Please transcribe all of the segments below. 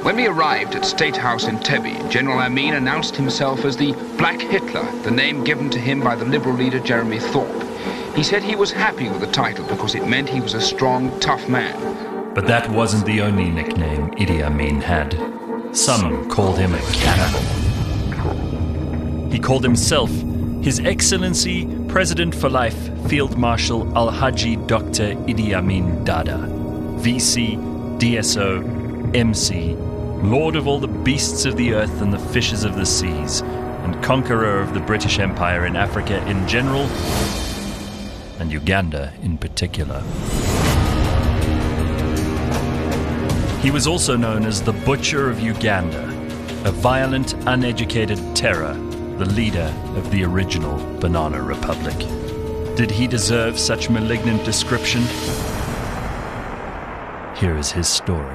When we arrived at State House in Entebbe, General Amin announced himself as the Black Hitler, the name given to him by the Liberal leader Jeremy Thorpe. He said he was happy with the title because it meant he was a strong, tough man. But that wasn't the only nickname Idi Amin had. Some called him a cannibal. He called himself His Excellency President for Life Field Marshal Alhaji Dr. Idi Amin Dada, VC, DSO, MC, Lord of all the beasts of the earth and the fishes of the seas, and conqueror of the British Empire in Africa in general, and Uganda in particular. He was also known as the Butcher of Uganda, a violent, uneducated terror, the leader of the original Banana Republic. Did he deserve such malignant description? Here is his story.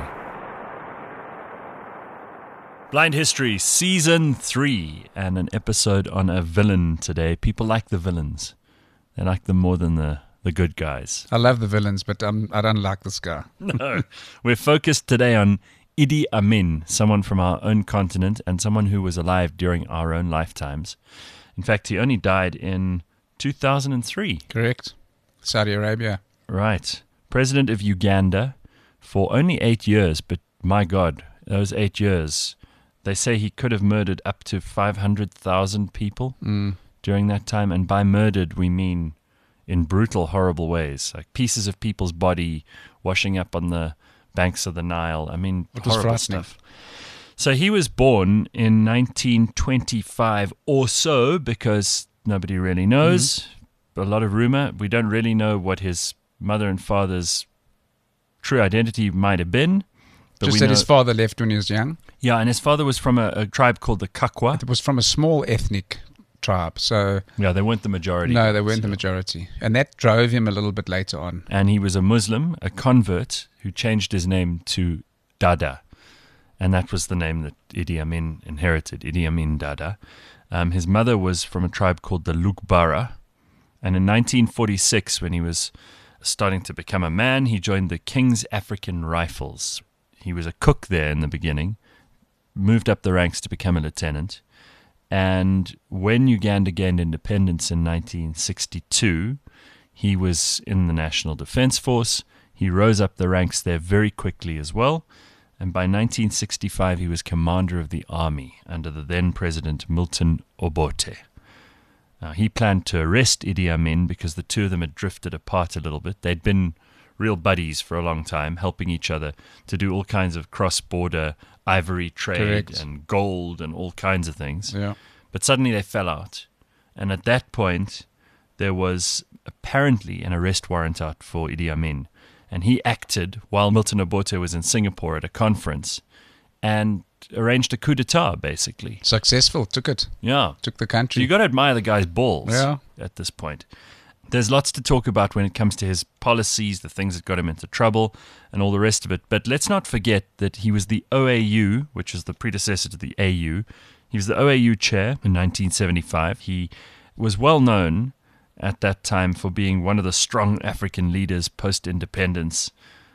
Blind History, Season 3, and an episode on a villain today. People like the villains. They like them more than the good guys. I love the villains, but I don't like this guy. No. We're focused today on Idi Amin, someone from our own continent and someone who was alive during our own lifetimes. In fact, he only died in 2003. Correct. Saudi Arabia. Right. President of Uganda for only 8 years, but my God, those 8 years, they say he could have murdered up to 500,000 people during that time. And by murdered, we mean in brutal, horrible ways, like pieces of people's body washing up on the banks of the Nile. I mean, horrible stuff. So he was born in 1925 or so, because nobody really knows. A lot of rumor. We don't really know what his mother and father's true identity might have been. But just that his father left when he was young. Yeah, and his father was from a tribe called the Kakwa. It was from a small ethnic tribe. So yeah, they weren't the majority. No, they weren't the majority. And that drove him a little bit later on. And he was a Muslim, a convert, who changed his name to Dada. And that was the name that Idi Amin inherited, Idi Amin Dada. His mother was from a tribe called the Lukbara. And in 1946, when he was starting to become a man, he joined the King's African Rifles. He was a cook there in the beginning, moved up the ranks to become a lieutenant. And when Uganda gained independence in 1962, he was in the National Defense Force. He rose up the ranks there very quickly as well. And by 1965, he was commander of the army under the then President Milton Obote. Now, he planned to arrest Idi Amin because the two of them had drifted apart a little bit. They'd been real buddies for a long time, helping each other to do all kinds of cross-border ivory trade and gold and all kinds of things. Yeah. But suddenly they fell out. And at that point, there was apparently an arrest warrant out for Idi Amin. And he acted while Milton Obote was in Singapore at a conference and arranged a coup d'etat, basically. Successful. Took it. Yeah. Took the country. So you got to admire the guy's balls at this point. There's lots to talk about when it comes to his policies, the things that got him into trouble, and all the rest of it. But let's not forget that he was the OAU, which is the predecessor to the AU. He was the OAU chair in 1975. He was well known at that time for being one of the strong African leaders post-independence.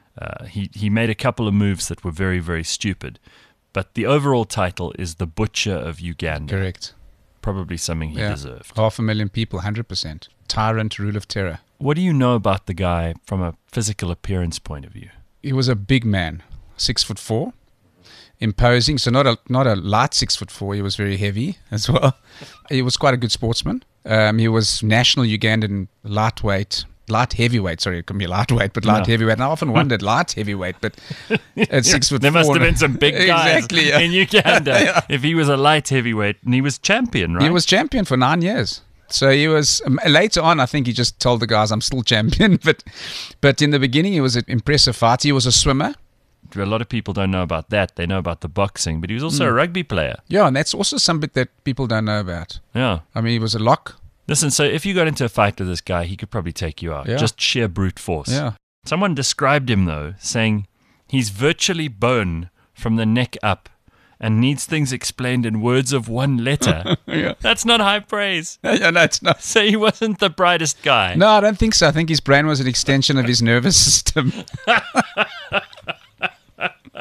He made a couple of moves that were very, very stupid. But the overall title is the Butcher of Uganda. Correct. Probably something he deserved. 500,000 people, 100%. Tyrant, rule of terror. What do you know about the guy from a physical appearance point of view? He was a big man, 6'4", imposing. So not a light 6'4". He was very heavy as well. He was quite a good sportsman. He was national Ugandan light heavyweight. Sorry, it can be lightweight, but light heavyweight. And I often wondered light heavyweight, but at 6'4", there must have been some big guys in Uganda. If he was a light heavyweight, and he was champion, right? He was champion for 9 years. So he was later on. I think he just told the guys, "I'm still champion." But in the beginning, he was an impressive fighter. He was a swimmer. A lot of people don't know about that. They know about the boxing, but he was also a rugby player. Yeah, and that's also something that people don't know about. Yeah, I mean, he was a lock. Listen, so if you got into a fight with this guy, he could probably take you out. Yeah. Just sheer brute force. Yeah. Someone described him, though, saying he's virtually bone from the neck up and needs things explained in words of one letter. Yeah. That's not high praise. Yeah, no, it's not. So he wasn't the brightest guy. No, I don't think so. I think his brain was an extension of his nervous system.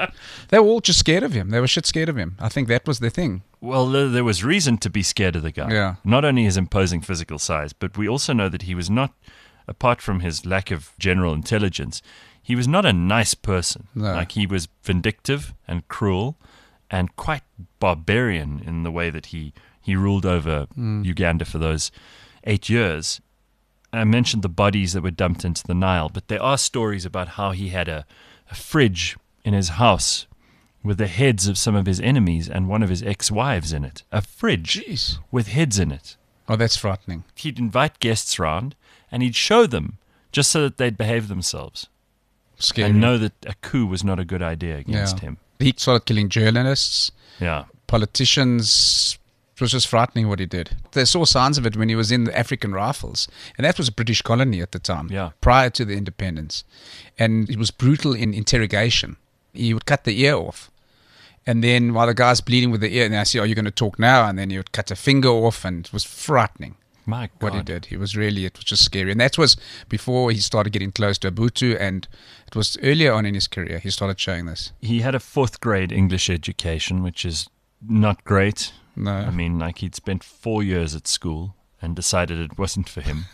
They were all just scared of him. They were shit scared of him. I think that was the thing. Well, there was reason to be scared of the guy. Yeah. Not only his imposing physical size, but we also know that he was not, apart from his lack of general intelligence, he was not a nice person. No. Like, he was vindictive and cruel and quite barbarian in the way that he ruled over Uganda for those 8 years. I mentioned the bodies that were dumped into the Nile, but there are stories about how he had a fridge in his house with the heads of some of his enemies and one of his ex-wives in it. A fridge Jeez. with heads in it. Oh, that's frightening. He'd invite guests round and he'd show them just so that they'd behave themselves Scary. and know that a coup was not a good idea against him. He started killing journalists, Yeah. politicians. It was just frightening what he did. They saw signs of it when he was in the African Rifles, and that was a British colony at the time, Yeah. prior to the independence. And he was brutal in interrogation. He would cut the ear off, and then while the guy's bleeding with the ear, and I say, "Are you going to talk now?" And then he would cut a finger off, and it was frightening My God. what he did. It was just scary. And that was before he started getting close to Mobutu, and it was earlier on in his career he started showing this. He had a 4th grade English education, which is not great. No. I mean, like, he'd spent 4 years at school and decided it wasn't for him.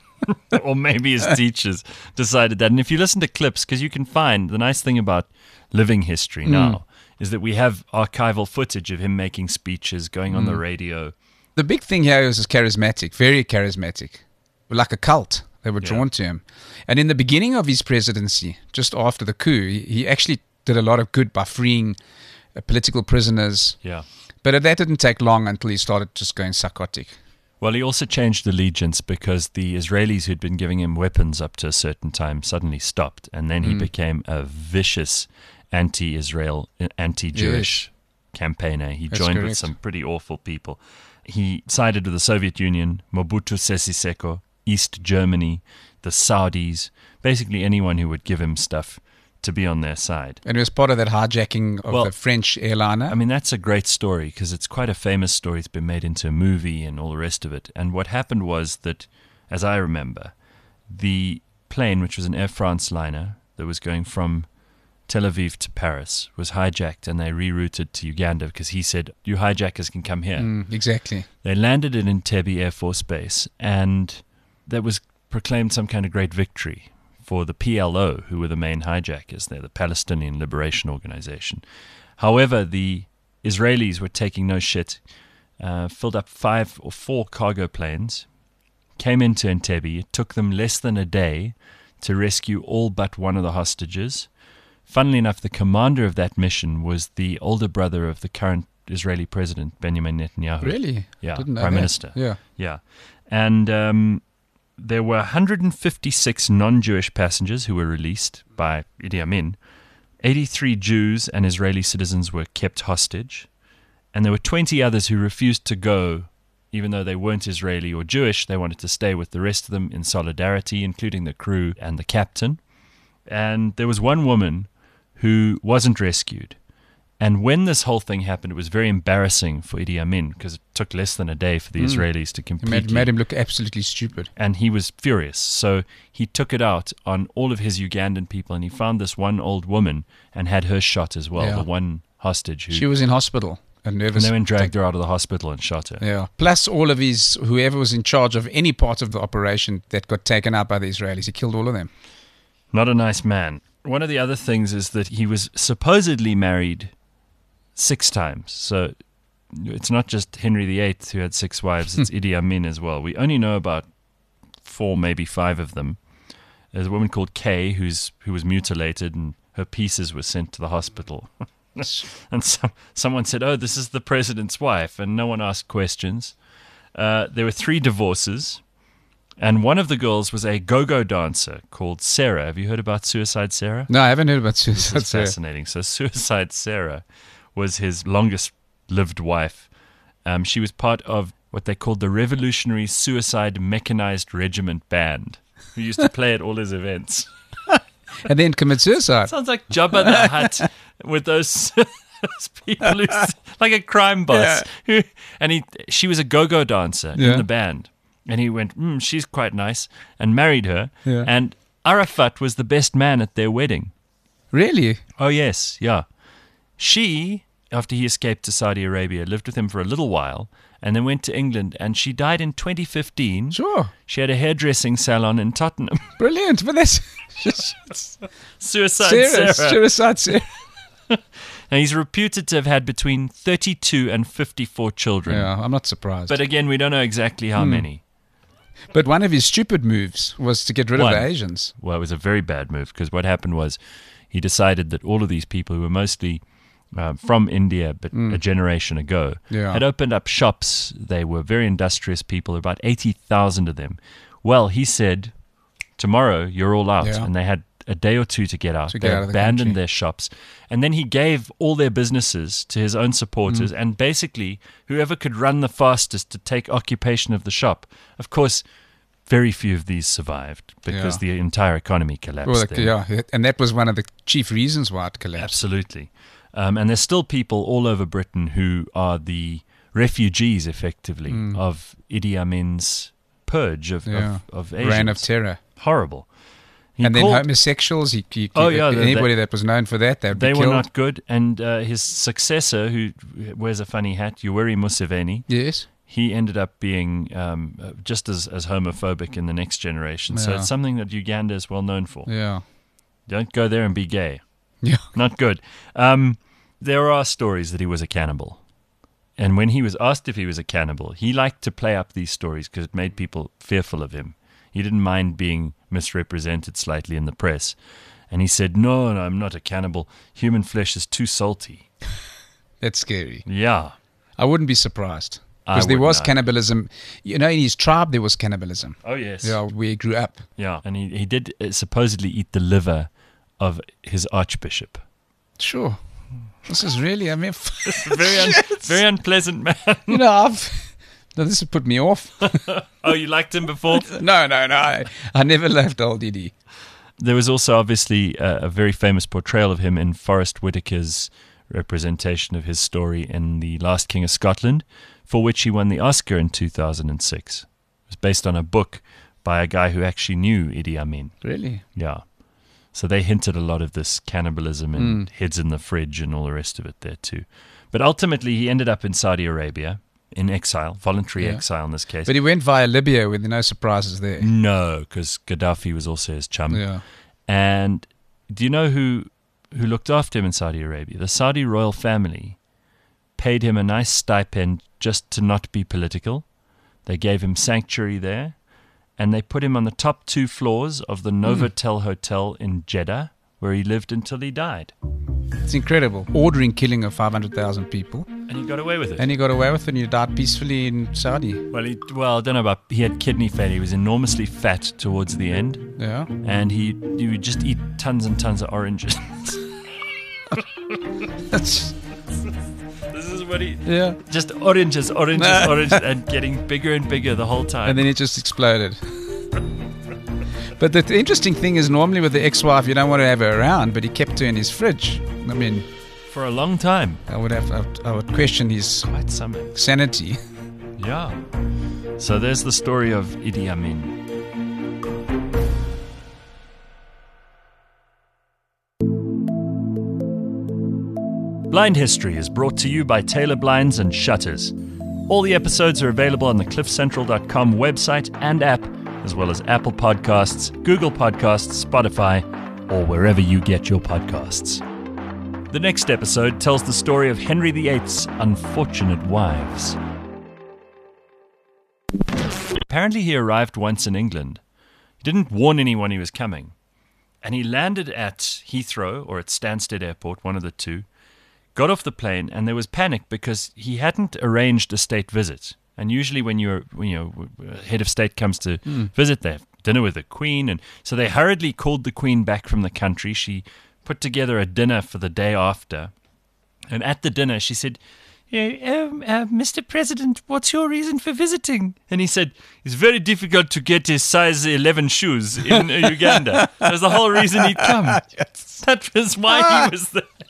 Or maybe his teachers decided that. And if you listen to clips, because you can find, the nice thing about living history now is that we have archival footage of him making speeches, going on the radio. The big thing here is charismatic, very charismatic, like a cult. They were drawn to him. And in the beginning of his presidency, just after the coup, he actually did a lot of good by freeing political prisoners. Yeah. But that didn't take long until he started just going psychotic. Well, he also changed allegiance because the Israelis who'd been giving him weapons up to a certain time suddenly stopped. And then he became a vicious anti-Israel, anti-Jewish campaigner. He That's joined with correct. some pretty awful people. He sided with the Soviet Union, Mobutu Sese Seko, East Germany, the Saudis, basically anyone who would give him stuff to be on their side. And it was part of that hijacking of Well, the French airliner. I mean, that's a great story because it's quite a famous story. It's been made into a movie and all the rest of it. And what happened was that, as I remember, the plane, which was an Air France liner that was going from Tel Aviv to Paris, was hijacked and they rerouted to Uganda because he said, "You hijackers can come here." Exactly. They landed at Entebbe Air Force Base, and that was proclaimed some kind of great victory for the PLO, who were the main hijackers. They're the Palestinian Liberation Organization. However, the Israelis were taking no shit, filled up 5 or 4 cargo planes, came into Entebbe. It took them less than a day to rescue all but one of the hostages. Funnily enough, the commander of that mission was the older brother of the current Israeli president, Benjamin Netanyahu. Really? Yeah, Didn't know Prime that. Minister. Yeah. Yeah. And there were 156 non-Jewish passengers who were released by Idi Amin. 83 Jews and Israeli citizens were kept hostage. And there were 20 others who refused to go, even though they weren't Israeli or Jewish. They wanted to stay with the rest of them in solidarity, including the crew and the captain. And there was one woman who wasn't rescued. And when this whole thing happened, it was very embarrassing for Idi Amin because it took less than a day for the Israelis to It completely... made him look absolutely stupid. And he was furious. So he took it out on all of his Ugandan people, and he found this one old woman and had her shot as well, Yeah. the one hostage who... She was in hospital. A and nervous. they went and dragged her out of the hospital and shot her. Yeah. Plus all of his, whoever was in charge of any part of the operation that got taken out by the Israelis, he killed all of them. Not a nice man. One of the other things is that he was supposedly married 6 times. So it's not just Henry VIII who had 6 wives, it's Idi Amin as well. We only know about 4, maybe 5 of them. There's a woman called Kay who was mutilated and her pieces were sent to the hospital. And someone said, "Oh, this is the president's wife," and no one asked questions. There were 3 divorces, and one of the girls was a go-go dancer called Sarah. Have you heard about Suicide Sarah? No, I haven't heard about This suicide. is fascinating. So Suicide Sarah was his longest-lived wife. She was part of what they called the Revolutionary Suicide Mechanized Regiment Band, who used to play at all his events. And then commit suicide. Sounds like Jabba the Hutt with those people who's like a crime boss. She was a go-go dancer Yeah. in the band. And he went, she's quite nice, and married her. Yeah. And Arafat was the best man at their wedding. Really? Oh, yes, yeah. She, after he escaped to Saudi Arabia, lived with him for a little while and then went to England, and she died in 2015. Sure. She had a hairdressing salon in Tottenham. Brilliant. But that's Suicide Sarah. Sarah. Suicide Sarah. Now, he's reputed to have had between 32 and 54 children. Yeah, I'm not surprised. But again, we don't know exactly how many. But one of his stupid moves was to get rid of One. the Asians. Well, it was a very bad move, because what happened was he decided that all of these people who were mostly from India, but a generation ago, Yeah. had opened up shops. They were very industrious people, about 80,000 of them. Well, he said, tomorrow you're all out. Yeah. And they had a day or two to get out. To They get out of the abandoned country. their shops. And then he gave all their businesses to his own supporters, and basically whoever could run the fastest to take occupation of the shop. Of course, very few of these survived because Yeah. the entire economy collapsed. Well, there. yeah, and that was one of the chief reasons why it collapsed. Absolutely. And there's still people all over Britain who are the refugees, effectively, of Idi Amin's purge of Asians. Reign of terror. Horrible. He And then called- homosexuals, they- anybody that was known for that, they'd be they killed. were not good. And his successor, who wears a funny hat, Yoweri Museveni, Yes. he ended up being just as homophobic in the next generation. So Yeah. it's something that Uganda is well known for. Yeah. Don't go there and be gay. Yeah. Not good. There are stories that he was a cannibal. And when he was asked if he was a cannibal, he liked to play up these stories because it made people fearful of him. He didn't mind being misrepresented slightly in the press. And he said, no, I'm not a cannibal. Human flesh is too salty. That's scary. Yeah. I wouldn't be surprised. I Because there wouldn't was either. cannibalism. In his tribe, there was cannibalism. Oh, yes. Yeah, where he grew up. Yeah. And he did supposedly eat the liver of his archbishop. Sure. This is really, Very unpleasant man. no, this would put me off. Oh, you liked him before? No. I never loved old Diddy. There was also obviously a very famous portrayal of him in Forrest Whitaker's representation of his story in The Last King of Scotland, for which he won the Oscar in 2006. It was based on a book by a guy who actually knew Idi Amin. Really? Yeah. So they hinted a lot of this cannibalism and heads in the fridge and all the rest of it there too. But ultimately he ended up in Saudi Arabia, in exile, voluntary exile in this case. But he went via Libya with no surprises there. No, because Gaddafi was also his chum. Yeah. And do you know who looked after him in Saudi Arabia? The Saudi royal family paid him a nice stipend just to not be political. They gave him sanctuary there, and they put him on the top 2 floors of the Novotel Hotel in Jeddah, where he lived until he died. It's incredible. Ordering killing of 500,000 people. And he got away with it. And he got away with it and he died peacefully in Saudi. Well, I don't know about... He had kidney failure. He was enormously fat towards the end. Yeah. And he would just eat tons and tons of oranges. That's, This is what he... yeah. Just oranges, and getting bigger and bigger the whole time. And then it just exploded. But the interesting thing is, normally with the ex-wife, you don't want to have her around, but he kept her in his fridge. I mean, For a long time. I would question his Quite some. sanity. Yeah. So there's the story of Idi Amin. Blind History is brought to you by Taylor Blinds and Shutters. All the episodes are available on the cliffcentral.com website and app, as well as Apple Podcasts, Google Podcasts, Spotify, or wherever you get your podcasts. The next episode tells the story of Henry VIII's unfortunate wives. Apparently he arrived once in England. He didn't warn anyone he was coming. And he landed at Heathrow or at Stansted Airport, one of the two, got off the plane, and there was panic because he hadn't arranged a state visit. And usually when head of state comes to visit, they have dinner with the Queen. And so they hurriedly called the Queen back from the country. She put together a dinner for the day after. And at the dinner, she said, Mr. President, what's your reason for visiting? And he said, it's very difficult to get his size 11 shoes in Uganda. That was the whole reason he'd come. Yes. That was why he was there.